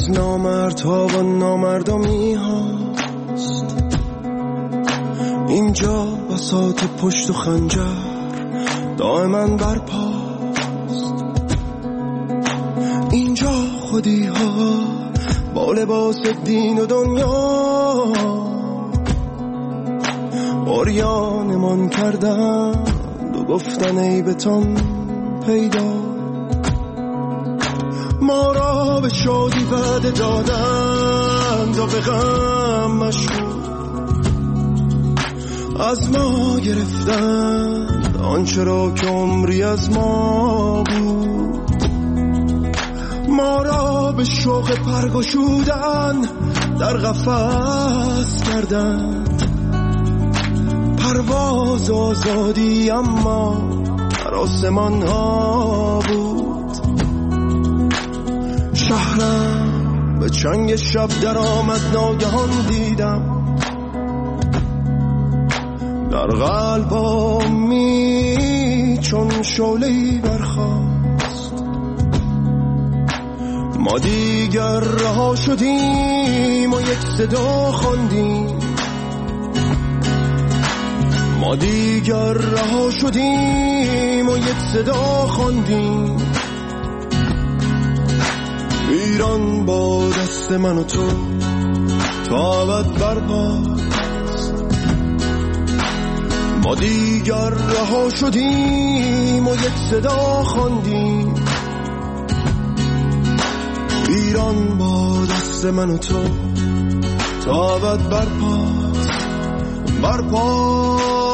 از نامردها و نامردمی هاست. اینجا بساط پشت و خنجر دائما برپاست. اینجا خودی ها با لباس دین و دنیا عریانمان کردند و گفتن عیبتان پیدا. ما را به شادی وعده دادند و به غم مشغول از ما گرفتند آنچه را که عمری از ما بود. ما را به شوق پرگشودن در قفس کردند. پرواز آزادی اما در آسمان ها بود. شهرم به چنگ شب در آمد ناگهان دیدم در قلبم چون شعله‌ای برخاست. ما دیگر رها شدیم و یک صدا خواندیم. ما دیگر رها شدیم و یک صدا خواندیم. ایران با دست من و تو تا ابد برپاست. ما دیگر رها شدیم و یک صدا خواندیم. ایران با دست من و تو تا ابد برپاست. برپاست.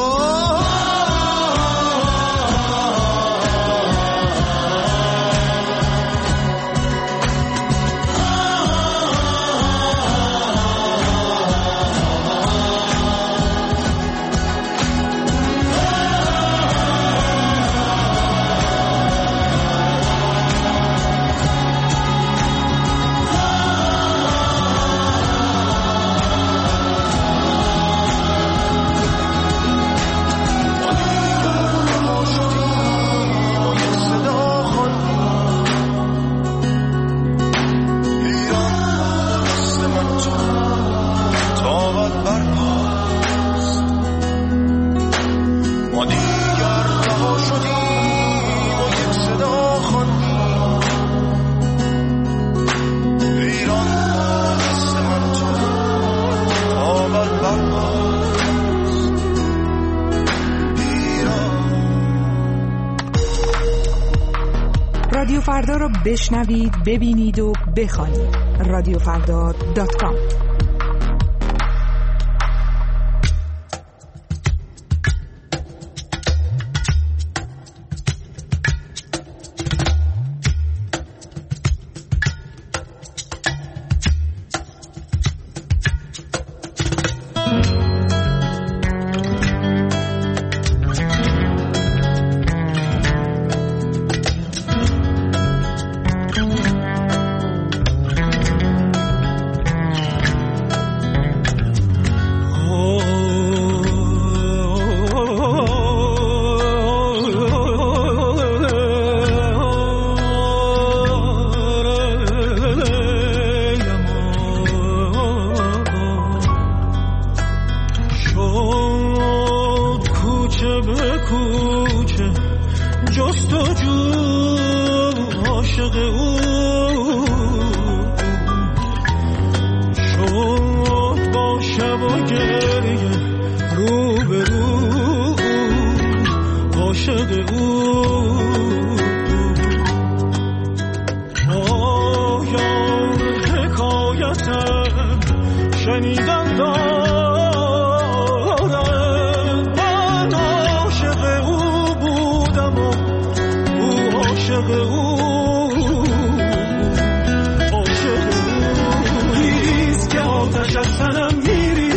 رادیو فردا رو بشنوید، ببینید و بخوانید. radiofrda.com.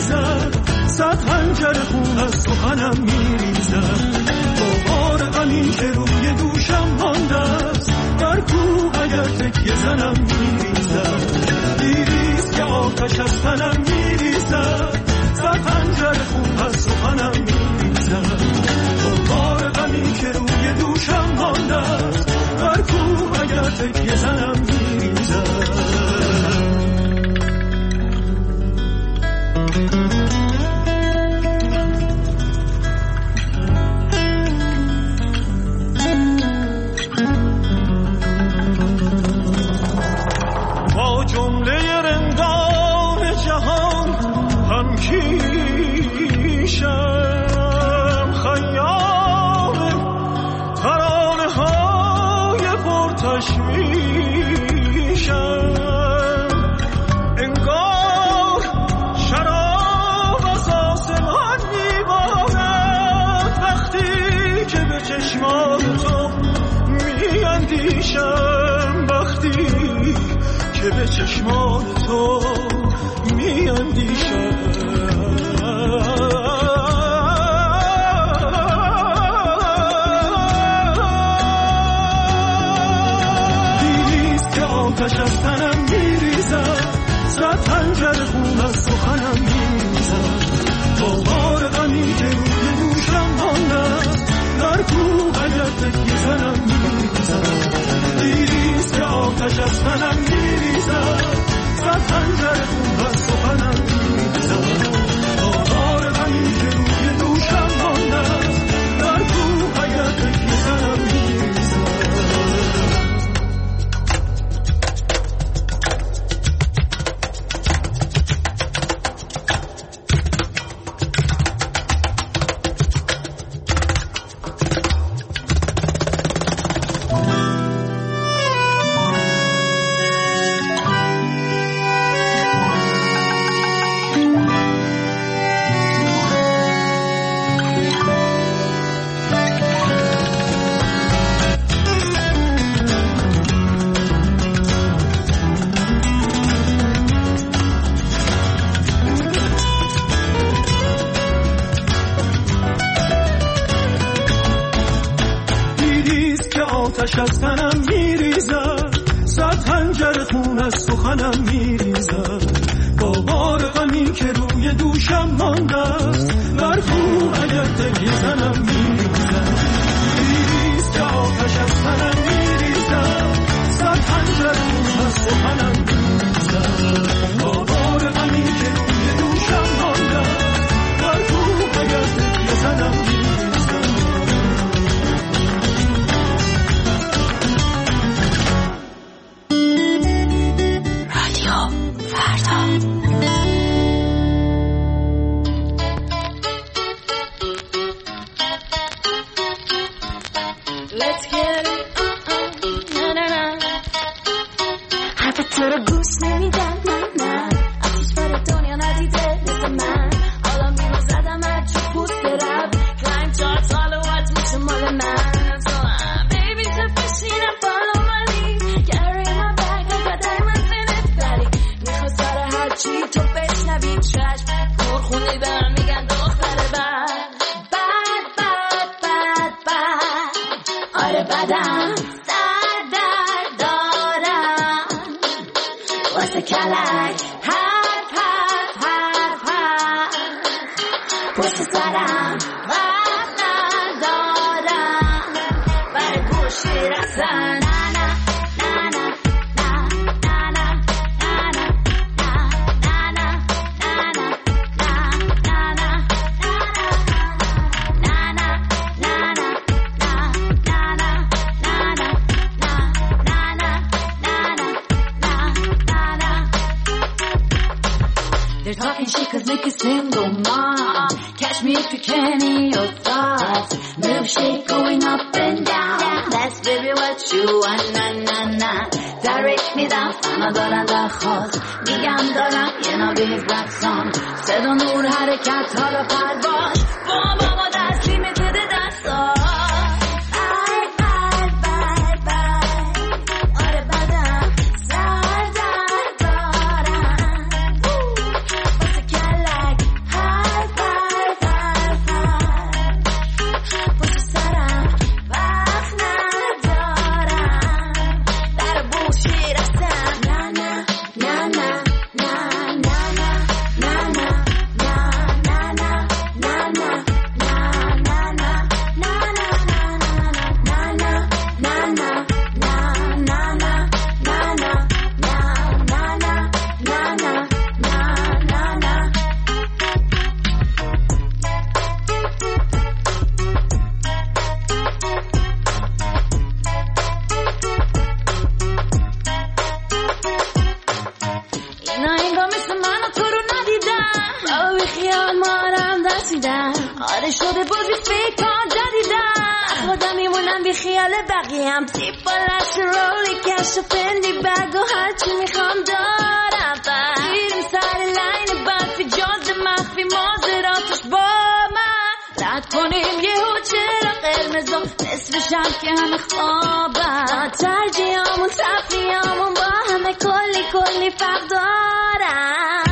خون از سخنم میریزد. دوباره غمی میشم. انگار شراب از آسمان میبارد وقتی که به چشمان تو میاندیشم، وقتی که به چشمان تو میاندیشم. آتش از تنم میریزد، صد خنجر خون از سخنم میریزد. بار غمی که روی دوشم مانده در کوه اگر تکیه زنم میریزد. دیریست که آتش از تنم میریزد، صد خنجر خون از سخنم میریزد. بار غمی که روی دوشم مانده در کوه اگر تکیه زنم میریزد. آتش از تنم میریزد، صد خنجر خون از سخنم میریزد. با بار غمی که روی دوشم مانده است بر کوه اگر تکیه زنم میریزد. دیریست که آتش از تنم میریزد، صد خنجر خون از سخنم میریزد. با بار غمی که روی دوشم مانده است بر کوه اگر تکیه زنم میریزد. آره شده بازی فکر جدیدن خودم میمونم بی خیال بقیه‌ام تیپ بالاش رولی کش و پندی بگ و هرچی میخوام دارم بریم سر لین برفی جاز مخفی مازراتش با من رد کنیم یه چرا قرمز و نصف شب که همه خوابم ترجیحامون تفریحامون با همه کلی فرق دارم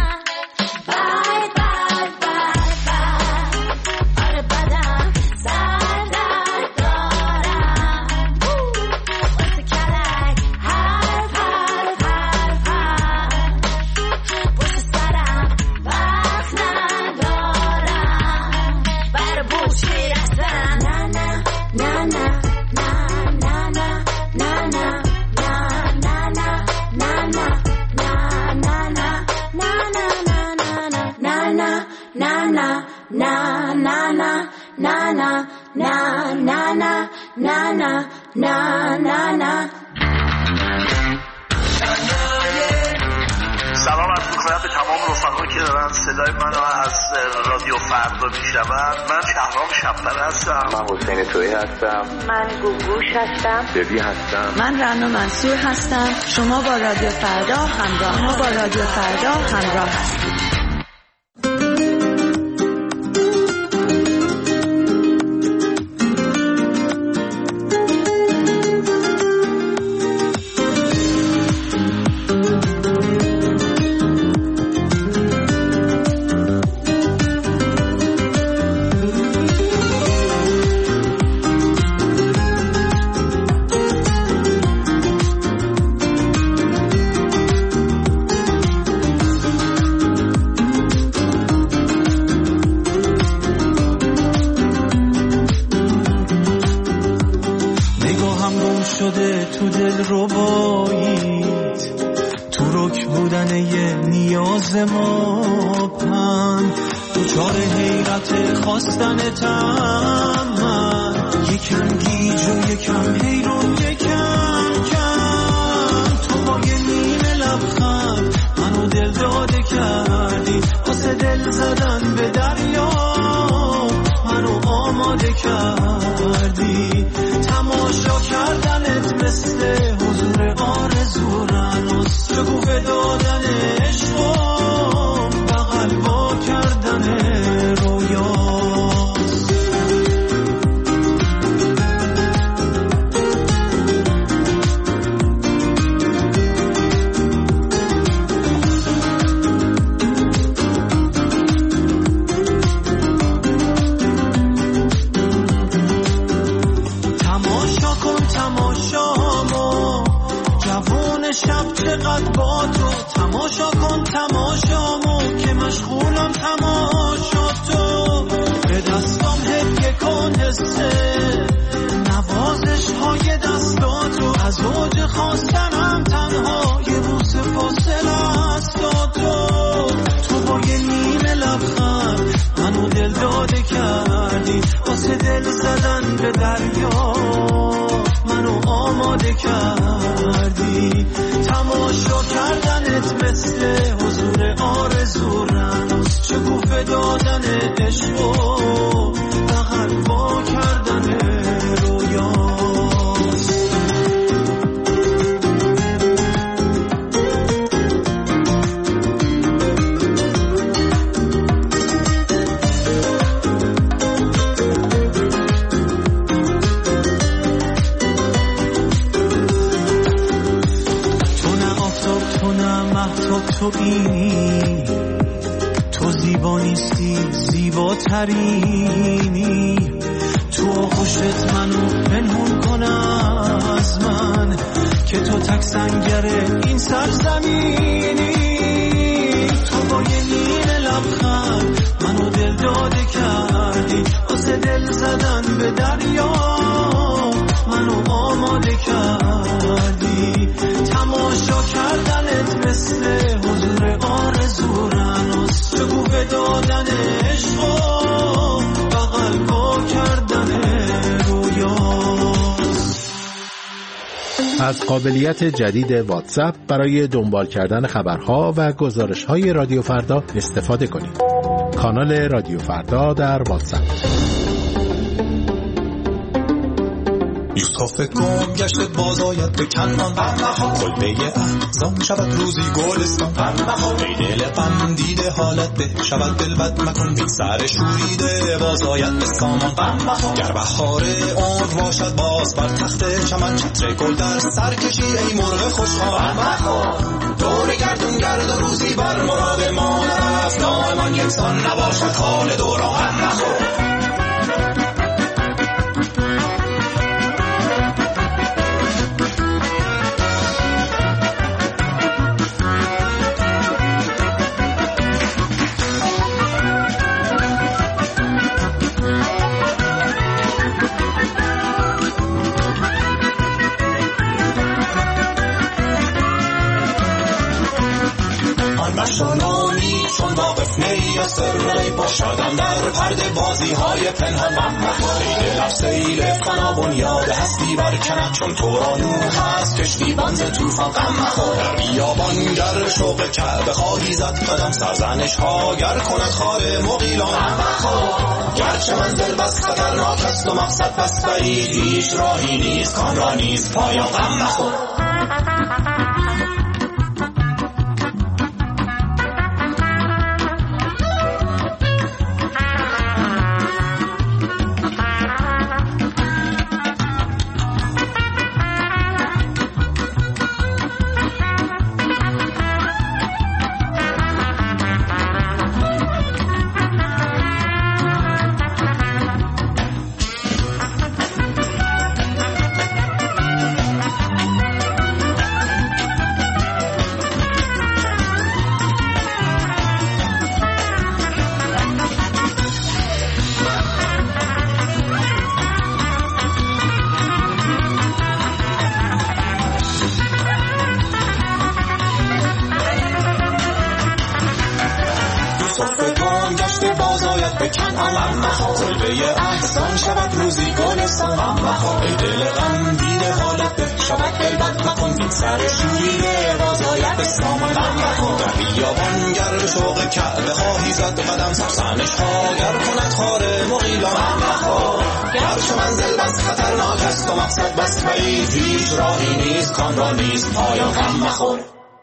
سلام عرض می‌کنم به تمام رفقایی که دارن صدای منو از رادیو فردا میشنون. من شهرام شب‌پره هستم. من حسین تویی هستم. من گوگوش هستم. ببی هستم. من رنا منصور هستم. شما با رادیو فردا همراه هستید. از قابلیت جدید واتساپ برای دنبال کردن خبرها و گزارش‌های رادیو فردا استفاده کنید. کانال رادیو فردا در واتساپ. یوسف گم گشته باز آید به کنعان، کلبه احزان شود روزی گلستان. ای دل غم دیده حالت به شود دل بد مکن، بی سر شوریده باز آید به سامان. گر بهار عمر باشد باز بر تخت چمن، چتر گل در سر کشی ای مرغ خوشحال. دور گردون گرد و روزی بر مراد ما نرفت، دائمان یکسان نباشد حال دوران. مشانانی چون واقف نی از سرای باشدم در پرده بازی های پنهان. ای دلم سیل فنا بنیاد هستی برکند، چون تو را نوح هست کشتی بنز توفان. در بیابان گر شوق کعبه خواهی زد قدم، سرزنش ها گر کند خار مغیلان. گرچه منزل بس خطرناک است و مقصد بس بعید، هیچ راهی نیست کان را نیست پایان. غم نخور. کلبه احسان شود روزی گلستان. ای دل غم دیده حالت به شود دل بد مکن، بی سر شوریده باز آید به سامان. در بیابان گر شوق کعبه خواهی زد قدم، سرزنش ها گر کند خار مغیلان. گرچه منزل بس خطرناک است و مقصد بس بعید، هیچ راهی نیست کان را نیست پایان. غم مخور.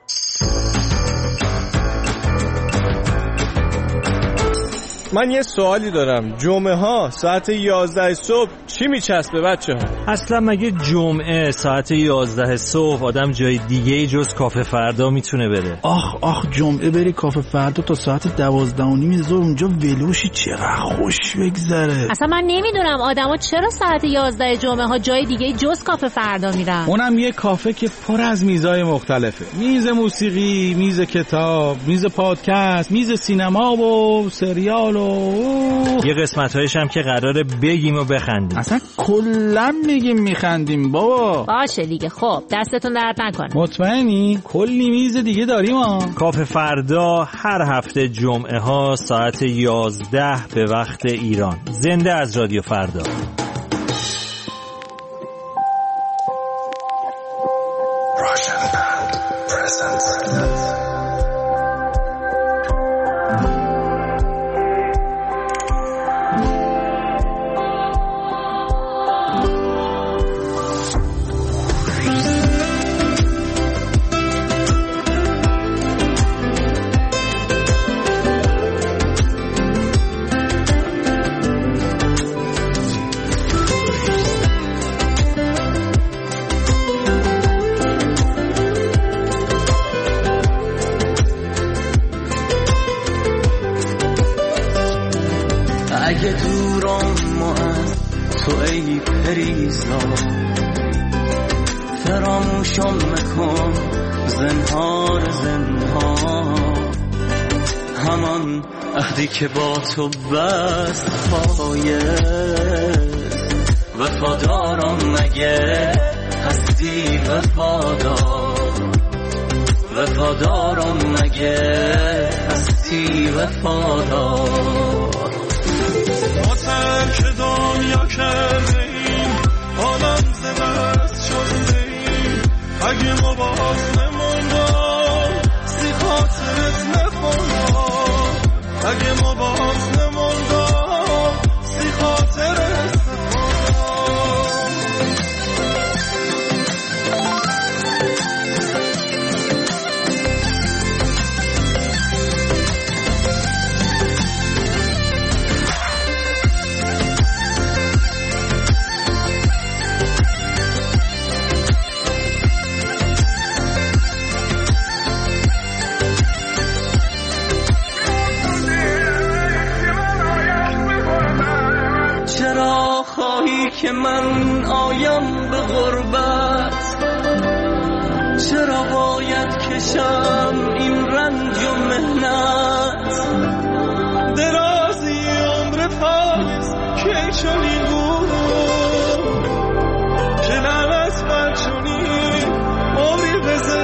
من یه سوالی دارم، جمعه ها ساعت 11 صبح چی میچسبه بچه ها؟ اصلا مگه جمعه ساعت 11 صبح آدم جای دیگه جز کافه فردا میتونه بره؟ آخ جمعه بری کافه فردا تا ساعت 12:30 ظهر اونجا ولوشی، چقدر خوش بگذره. اصلا من نمیدونم آدما چرا ساعت 11 جمعه ها جای دیگه جز کافه فردا میرن. اونم یه کافه که پر از میزای مختلفه، میز موسیقی، میز کتاب، میز پادکست، میز سینما و سریال و یه قسمت‌هایش هم که قراره بگیم و بخندیم. اصلا کلا میگیم میخندیم بابا. باشه دیگه، خب دستتون درد نکنه. مطمئنی؟ کلی میز دیگه داریم ها. کافه فردا هر هفته جمعه ها ساعت 11 به وقت ایران. زنده از رادیو فردا. اگه دورم ما از تو ای پریزا، فراموشم مکن زنهار همان عهدی که با تو بست پایه. وفادارم مگه هستی وفادارم مگه هستی وفادار. ما ترک دنیا کرده ایم، عالم زدست شده ایم. اگه ما باز نموندم سی خاطرت نخوندم، اگه ما باز نموندم سی خاطرت نخوندم. میخواهی که من آیم به غربت، چرا باید کشم این رنج و مهنت؟ درازی عمر پایست که چنین بود که لعنت بر چنین عمری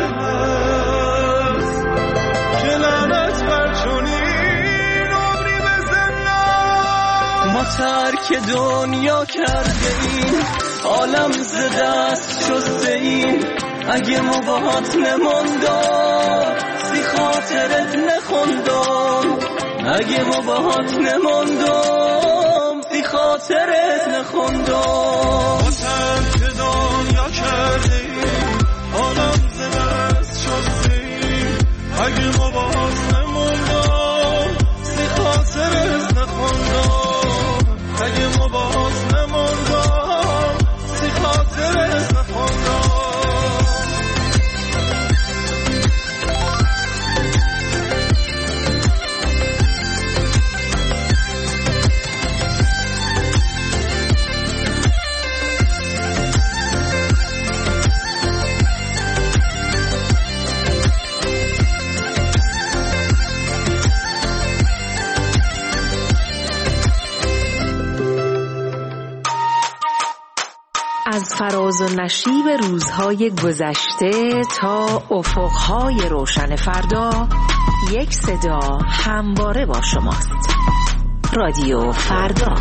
بزنت، که لعنت بر چنین عمری بزنت. ما ترک دنیا کرده ایم، عالم ز دست شسته ایم، اگه ما باهات نماندم سی خاطرت نخوندم، اگه ما باهات نماندم سی خاطرت نخوندم. ما ترک دنیا کرده ایم، عالم ز دست شسته ایم، اگه ما باهات نماندم سی خاطرت نخوندم، اگه ما باهات نماندم سی خاطرت نخوندم. از فراز و نشیب روزهای گذشته تا افقهای روشن فردا، یک صدا همواره با شماست. رادیو فردا.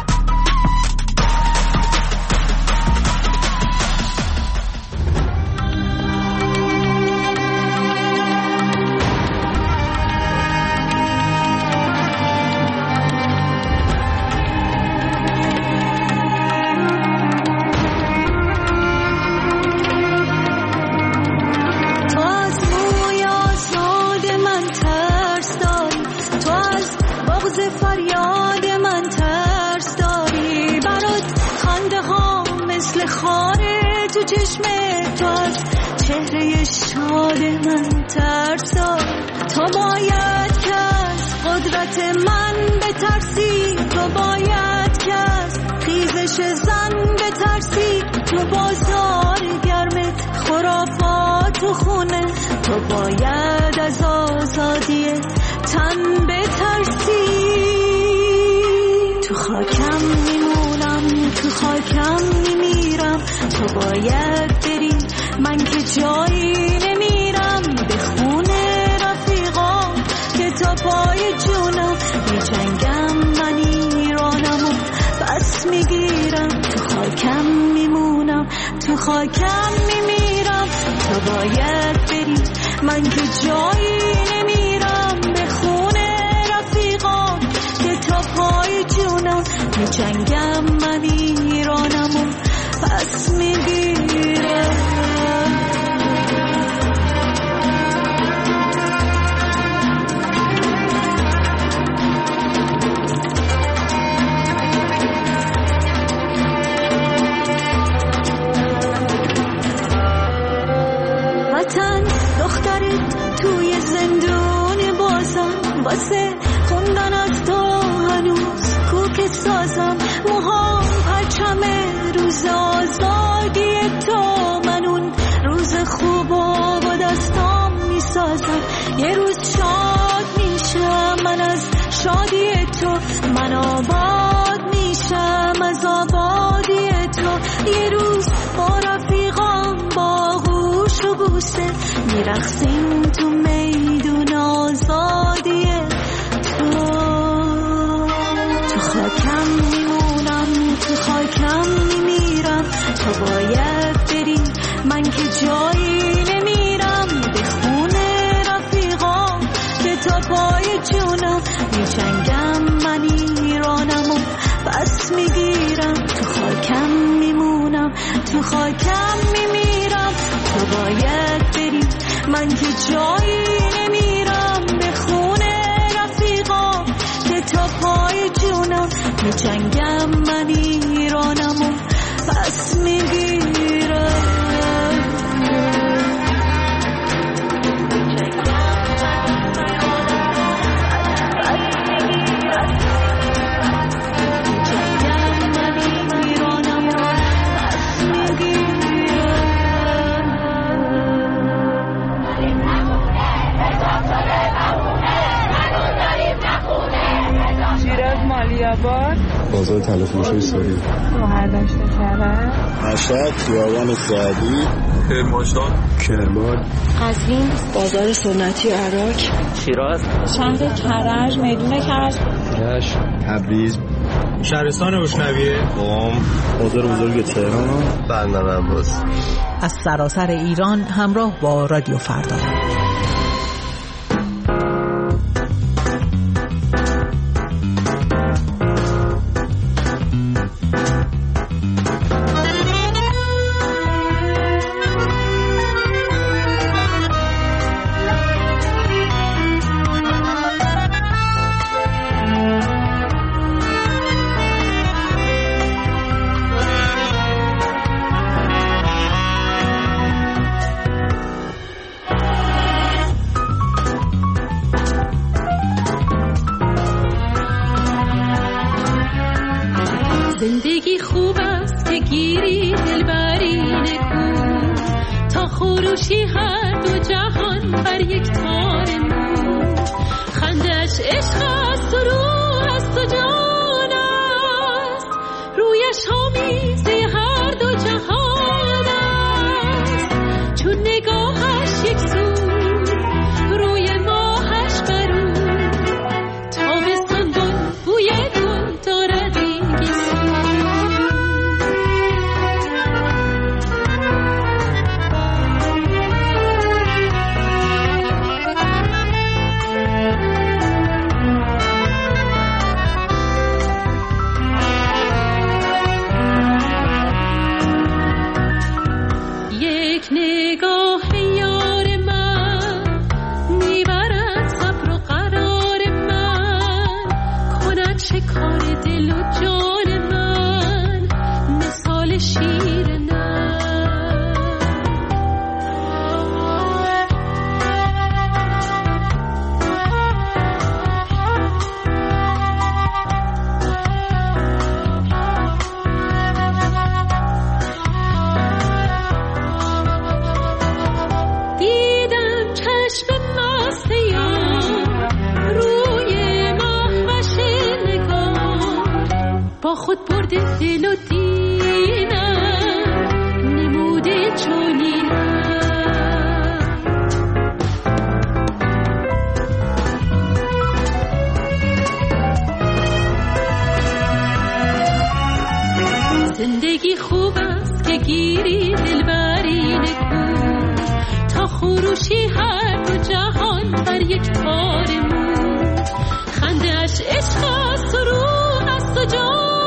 چهره شاد من ترسا، تو باید که از قدرت من بترسی، تو باید که از خیزش زن بترسی، تو بازار گرمت خرافات و خونه، تو باید از آزادی تن بترسی. تو خاکم میمونم، تو خاکم میمیرم، تو باید بری، من که جایی نمیرم، به خونه رفیقام که تا پای جونم میجنگم، من ایرانم و بس میگیرم. تو خاکم میمونم، تو خاکم میمیرم، تو باید بری، من که جایی نمیرم، به خونه رفیقام که تا پای جونم میجنگم، من ایرانم و بس میگیرم. وطن دخترت توی زندون بازم، واسه خوندن از تو هنوز کوک سازم، موهام پرچم روز آزادی تو، من اون روز خوبا با دستام میسازم، یه روز شاد میشم من از شادی تو، من آباد میشم از آبادی تو، یه روز با رفیقام با گوش و بوسه میرقصیم تو میدون آزادی تو. تو خاکم میمونم، تو خاکم میمیرم، تو باید بری، من که جایی نمیرم، به خونه رفیقام که تا پای جونم میجنگم، من ایرانم و بس میگیرم. تو خاکم میمونم، تو خاکم میمیرم، تو باید بری، من که جایی نمیرم، به خونه رفیقام که تا پای جونم میجنگم، من ایرانم و بس میگیرم. من ایرانم بازار تلفروشی سوری. برداشت کرده. مشهد خیابان سعدی. کرمانشاه. کرمان. قزوین. بازار سنتی عراق. شیراز. شهر کرج. میدون کرج. رشت. تبریز. شهرستان روشنویه. قم. بازار بزرگ تهران. بندر عباس. از سراسر ایران همراه با رادیو فردا. زندگی خوب است که گیری دلبری نکن، تا خروشی هر دو جهان بر یک تار مون. خندش عشق است و روح است و جان است، رویش آمیزی هر دو جهان است. چون نگاهش یک سو روی ماهش برون، تابستان گل بوی گل دارد این گیسو. یک نگاه یار من میبرد صبر و قرار من، کند شکار دل و جان من مثال شیر نر. دیدم چشم مست یار روی مهوش نگار، با خود برده دل و دینم نموده چنینم. زندگی خوب است که گیری دلبری نکن، تا خروشی هر دو جهان بر یک تار مون. خندش عشق است و روح است و جان